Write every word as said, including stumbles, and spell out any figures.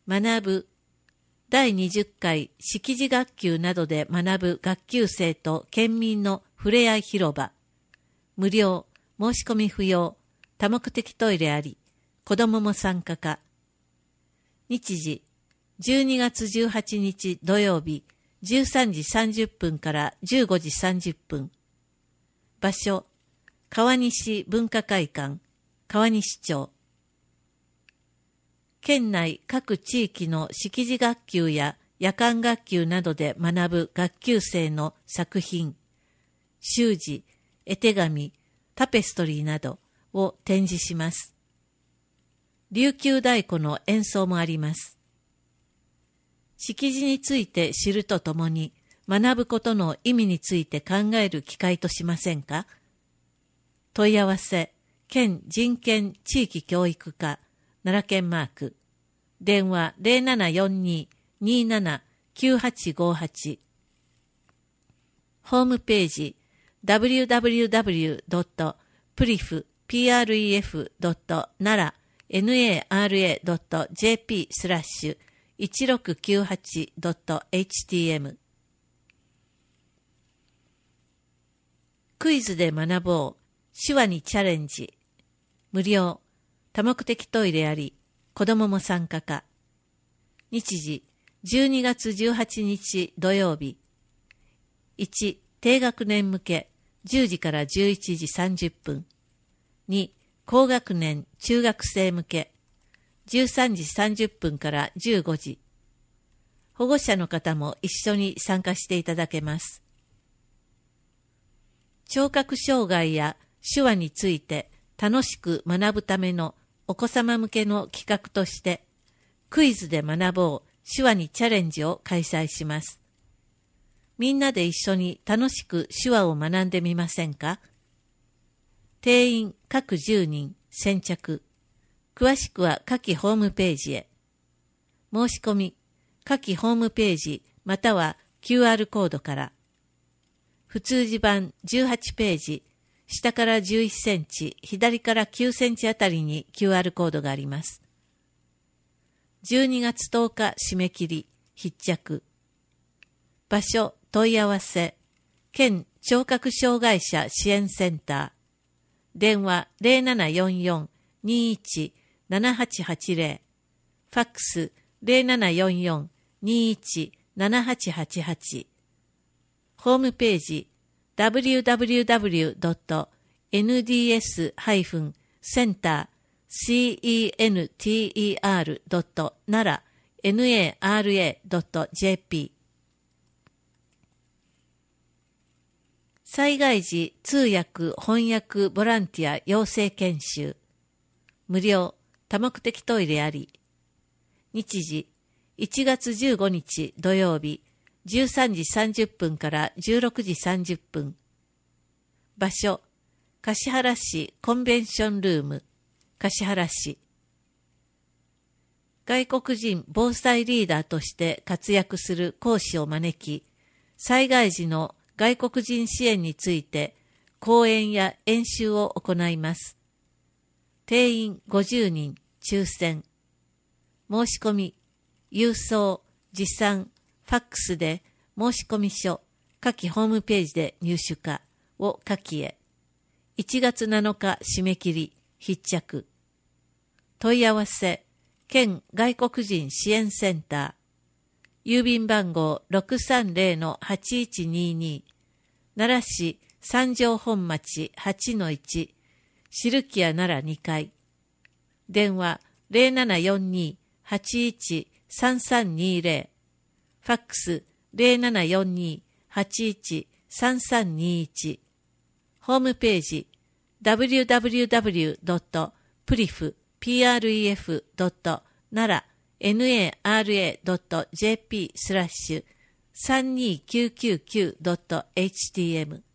学ぶだいにじゅっかい識字学級などで学ぶ学級生と県民のふれあい広場。無料、申し込み不要、多目的トイレあり、子どもも参加か。日時、じゅうにがつじゅうはちにち土曜日、じゅうさんじさんじゅっぷんからじゅうごじさんじゅっぷん。場所、川西文化会館、川西町。県内各地域の識字学級や夜間学級などで学ぶ学級生の作品、習字、絵手紙、タペストリーなどを展示します。琉球太鼓の演奏もあります。識字について知るとともに、学ぶことの意味について考える機会としませんか？問い合わせ、県人権地域教育課、奈良県マーク、電話 ゼロななよんに にーなな きゅうはちごはち、ホームページ ダブリューダブリューダブリュードットプリフドットナラ ナラ ドット ジェーピー スラッシュ いちろくきゅうはち ドット エイチティーエム。 クイズで学ぼう、手話にチャレンジ。無料、多目的トイレあり、子どもも参加か。日時、じゅうにがつじゅうはちにち土曜日。いち、低学年向け、じゅうじからじゅういちじさんじゅっぷん。に、高学年中学生向け、じゅうさんじさんじゅっぷんからじゅうごじ。保護者の方も一緒に参加していただけます。聴覚障害や手話について楽しく学ぶためのお子様向けの企画として、クイズで学ぼう手話にチャレンジを開催します。みんなで一緒に楽しく手話を学んでみませんか？定員各じゅうにん先着。詳しくは下記ホームページへ。申し込み、下記ホームページまたは キューアール コードから。普通字版じゅうはちページ、下からじゅういっセンチ、左からきゅうセンチあたりに キューアール コードがあります。じゅうにがつとおか締め切り、必着。場所、問い合わせ、県聴覚障害者支援センター。電話 ゼロななよんよん にーいち ななはちはちゼロ。ファックス ゼロななよんよん にーいち ななはちはちはち。ホームページ ダブリューダブリューダブリュードットエヌディーエスセンター ドットナラ ナラ ドット ジェーピー。 災害時通訳翻訳ボランティア養成研修。無料、多目的トイレあり。日時いちがつじゅうごにち土曜日、じゅうさんじさんじゅっぷんからじゅうろくじさんじゅっぷん。場所、橿原市コンベンションルーム、橿原市。外国人防災リーダーとして活躍する講師を招き、災害時の外国人支援について講演や演習を行います。定員ごじゅうにん、抽選。申し込み、郵送、持参、ファックスで申し込み書、下記ホームページで入手かを下記へ。いちがつなのか締め切り、必着。問い合わせ、県外国人支援センター。郵便番号 ろくさんゼロのはちいちにに。奈良市三条本町 はちのいち。汁木屋奈良にかい。電話 ゼロななよんに はちいち さんさんにゼロ。ファックス ゼロななよんに はちいち さんさんにいち。ホームページ ダブリューダブリューダブリュードットプリフドットナラ ナラ ドット ジェーピー スラッシュ さんにきゅうきゅうきゅう ドット エイチティーエム